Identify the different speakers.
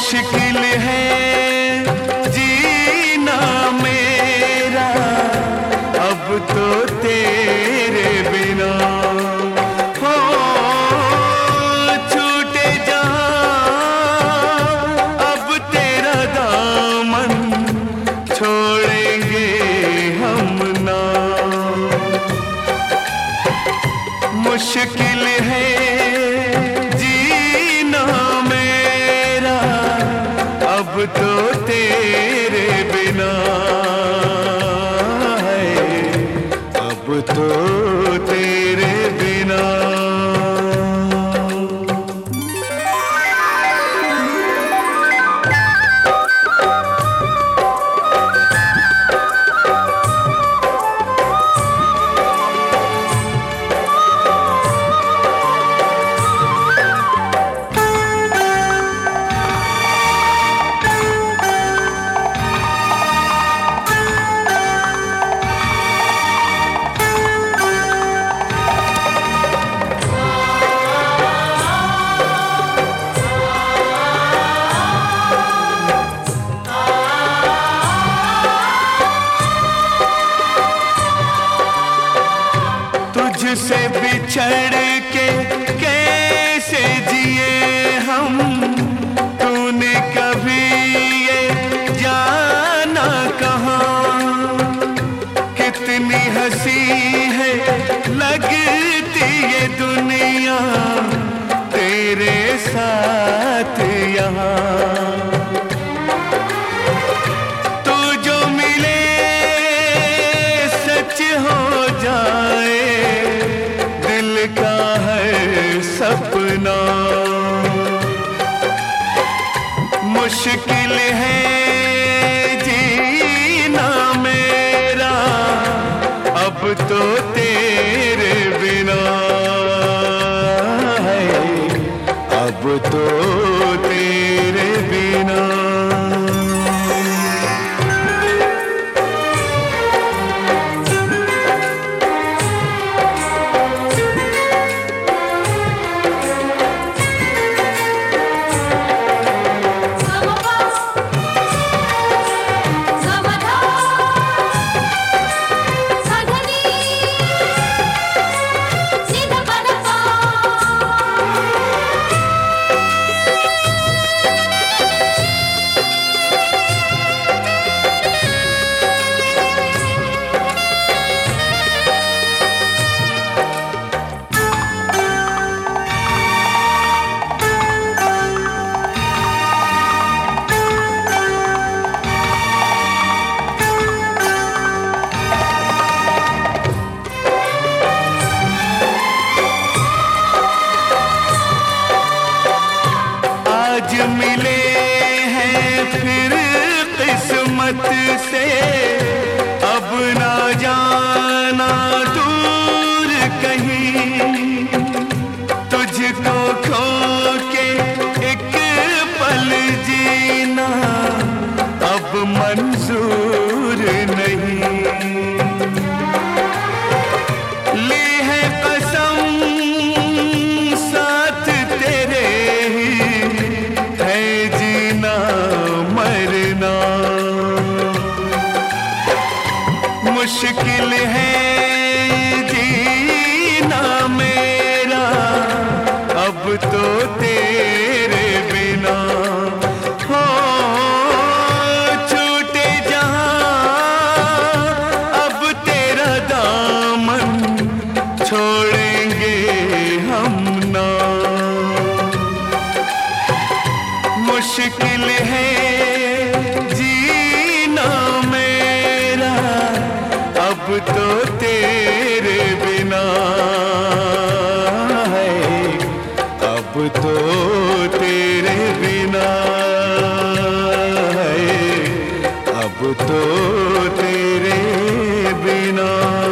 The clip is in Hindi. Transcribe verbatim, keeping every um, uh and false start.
Speaker 1: मुश्किल है जीना मेरा अब तो तेरे बिना। हो छूटे जहां अब तेरा दामन, छोड़ेंगे हम ना। मुश्किल है अब तो तेरे बिना है, अब तो तेरे बिना। तुझसे बिछड़ के कैसे जिए हम, तूने कभी ये जाना कहाँ। कितनी हंसी है लगती ये दुनिया तेरे साथ यहाँ। तू जो मिले सच हो जाए का है सपना। मुश्किल है जीना मेरा अब तो तेरे बिना है, अब तो तेरे बिना। आज मिले हैं फिर किस्मत से, अब ना जाना दूर कहीं। तुझको खो के एक पल जीना अब मंजूर नहीं। ली है कसम साथ तेरे मुश्किल है जीना मेरा अब तो तेरे बिना। हो छूटे जहां अब तेरा दामन, छोड़ेंगे हम ना। मुश्किल है जीना मेरा अब तो तेरे बिना है, अब तो तेरे बिना है, अब तो तेरे बिना।